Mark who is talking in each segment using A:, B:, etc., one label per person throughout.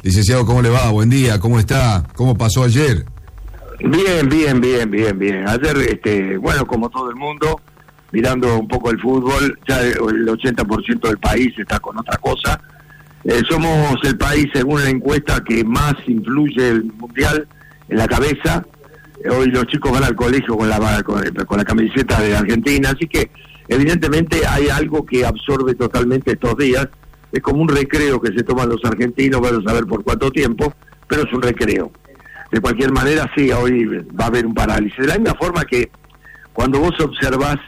A: Licenciado, ¿cómo le va? Buen día, ¿cómo está? ¿Cómo pasó ayer?
B: Bien. Ayer, bueno, como todo el mundo, mirando un poco el fútbol, ya el 80% del país está con otra cosa. Somos el país, según la encuesta, que más influye el mundial en la cabeza. Hoy los chicos van al colegio con la camiseta de Argentina, así que evidentemente hay algo que absorbe totalmente estos días. Es como un recreo que se toman los argentinos, van a saber por cuánto tiempo, pero es un recreo. De cualquier manera, sí, hoy va a haber un parálisis. De la misma forma que cuando vos observás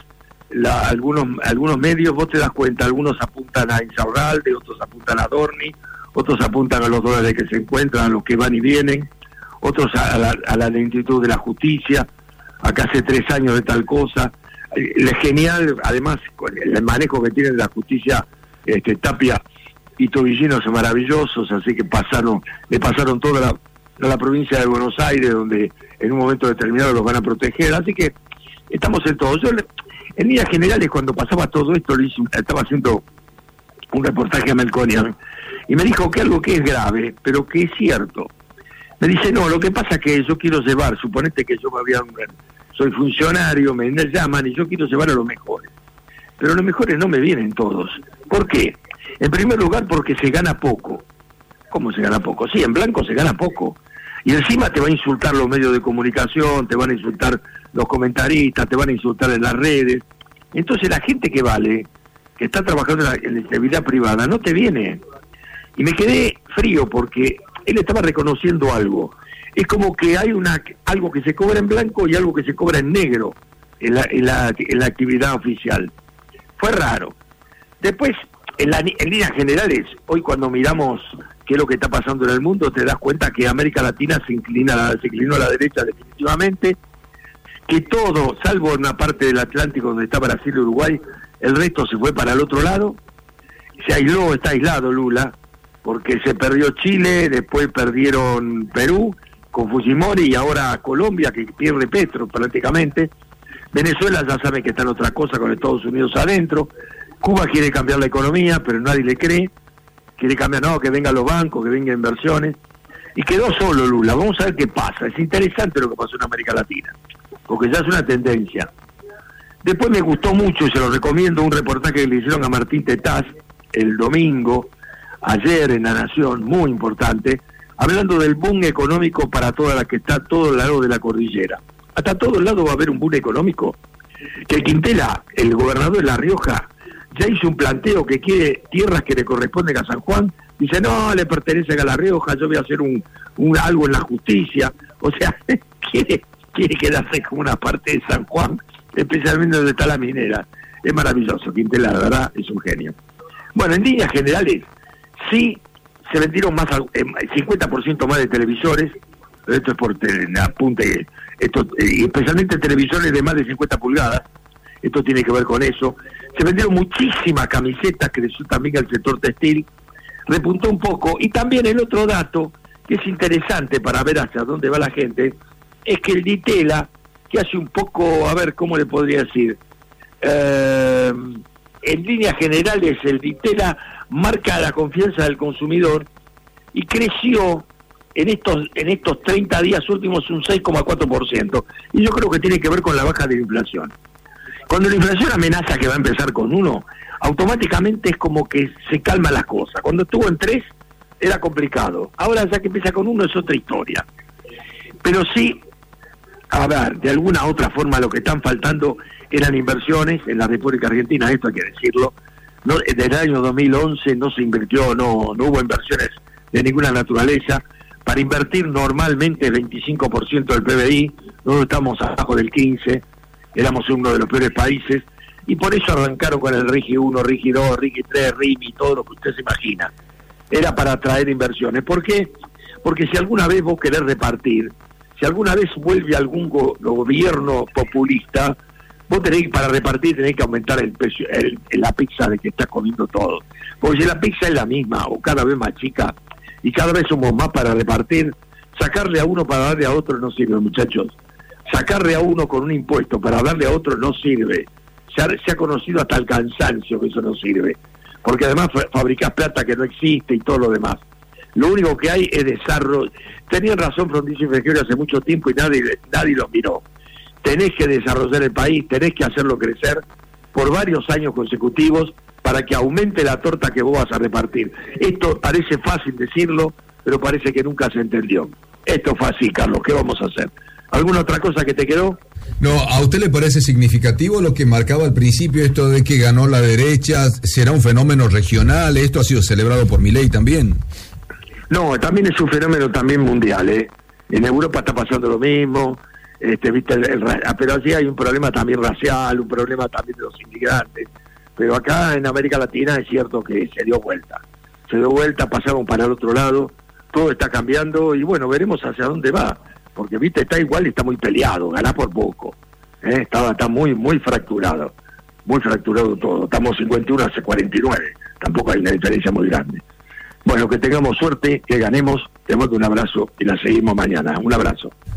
B: algunos medios, vos te das cuenta, algunos apuntan a Insaurralde, otros apuntan a Dorni, otros apuntan a los dólares que se encuentran, a los que van y vienen, otros a la lentitud de la justicia, acá hace 3 años de tal cosa. Es genial, además, el manejo que tiene de la justicia Tapia y Tobillino son maravillosos, así que le pasaron toda la provincia de Buenos Aires, donde en un momento determinado los van a proteger, así que estamos en todo. Yo, en líneas generales, cuando pasaba todo esto, estaba haciendo un reportaje a Melconian, y me dijo que algo que es grave, pero que es cierto. Me dice, no, lo que pasa es que yo quiero llevar, suponete que yo soy funcionario, me llaman y yo quiero llevar a los mejores. Pero los mejores no me vienen todos. ¿Por qué? En primer lugar, porque se gana poco. ¿Cómo se gana poco? Sí, en blanco se gana poco. Y encima te va a insultar los medios de comunicación, te van a insultar los comentaristas, te van a insultar en las redes. Entonces la gente que vale, que está trabajando en la actividad privada, no te viene. Y me quedé frío porque él estaba reconociendo algo. Es como que hay algo que se cobra en blanco y algo que se cobra en negro en la actividad oficial. Fue raro. Después, en líneas generales, hoy cuando miramos qué es lo que está pasando en el mundo, te das cuenta que América Latina se inclinó a la derecha definitivamente, que todo, salvo una parte del Atlántico donde está Brasil y Uruguay, el resto se fue para el otro lado. Está aislado Lula, porque se perdió Chile, después perdieron Perú con Fujimori y ahora Colombia, que pierde Petro prácticamente. Venezuela ya sabe que está en otra cosa con Estados Unidos adentro. Cuba quiere cambiar la economía, pero nadie le cree. Quiere cambiar, no, que vengan los bancos, que vengan inversiones. Y quedó solo Lula. Vamos a ver qué pasa. Es interesante lo que pasó en América Latina, porque ya es una tendencia. Después me gustó mucho, y se lo recomiendo, un reportaje que le hicieron a Martín Tetaz el domingo, ayer en La Nación, muy importante, hablando del boom económico para toda la que está a todo el lado de la cordillera. Hasta todo el lado va a haber un boom económico. Que Quintela, el gobernador de La Rioja, ya hizo un planteo que quiere tierras que le corresponden a San Juan. Dice, no, le pertenecen a La Rioja, yo voy a hacer algo en la justicia. O sea, quiere quedarse como una parte de San Juan, especialmente donde está la minera. Es maravilloso, Quintela, la verdad, es un genio. Bueno, en líneas generales, sí se vendieron 50% más de televisores. Esto es por apunte, especialmente televisores de más de 50 pulgadas. Esto tiene que ver con eso. Se vendieron muchísimas camisetas, creció también el sector textil, repuntó un poco. Y también el otro dato, que es interesante para ver hacia dónde va la gente, es que el Ditela, que hace un poco, a ver, ¿cómo le podría decir? En líneas generales, el Ditela marca la confianza del consumidor y creció en estos 30 días últimos un 6,4%. Y yo creo que tiene que ver con la baja de la inflación. Cuando la inflación amenaza que va a empezar con 1, automáticamente es como que se calman las cosas. Cuando estuvo en 3 era complicado. Ahora ya que empieza con 1 es otra historia. Pero sí, a ver, de alguna otra forma lo que están faltando eran inversiones en la República Argentina, esto hay que decirlo. No, desde el año 2011 no se invirtió, no hubo inversiones de ninguna naturaleza. Para invertir normalmente el 25% del PBI, nosotros estamos abajo del 15%, éramos uno de los peores países, y por eso arrancaron con el RIGI 1, RIGI 2, RIGI 3, RIMI, todo lo que usted se imagina. Era para atraer inversiones. ¿Por qué? Porque si alguna vez vos querés repartir, si alguna vez vuelve algún gobierno populista, vos para repartir tenés que aumentar el precio, la pizza de que estás comiendo todo. Porque si la pizza es la misma o cada vez más chica, y cada vez somos más para repartir, sacarle a uno para darle a otro no sirve, muchachos. Sacarle a uno con un impuesto para darle a otro no sirve. Se ha conocido hasta el cansancio que eso no sirve. Porque además fabricás plata que no existe y todo lo demás. Lo único que hay es desarrollo. Tenían razón Frondizi y Frigerio hace mucho tiempo y nadie los miró. Tenés que desarrollar el país, tenés que hacerlo crecer por varios años consecutivos para que aumente la torta que vos vas a repartir. Esto parece fácil decirlo, pero parece que nunca se entendió. Esto fue así, Carlos, ¿qué vamos a hacer? ¿Alguna otra cosa que te quedó?
A: No, ¿a usted le parece significativo lo que marcaba al principio, esto de que ganó la derecha? ¿Será un fenómeno regional? ¿Esto ha sido celebrado por Milei también?
B: No, también es un fenómeno también mundial, ¿eh? En Europa está pasando lo mismo, viste, pero allí hay un problema también racial, un problema también de los inmigrantes. Pero acá en América Latina es cierto que se dio vuelta, pasaron para el otro lado, todo está cambiando y bueno, veremos hacia dónde va, porque viste, está igual y está muy peleado, ganá por poco, está muy fracturado todo, estamos 51 hacia 49, tampoco hay una diferencia muy grande. Bueno, que tengamos suerte, que ganemos, te mando un abrazo y la seguimos mañana, un abrazo.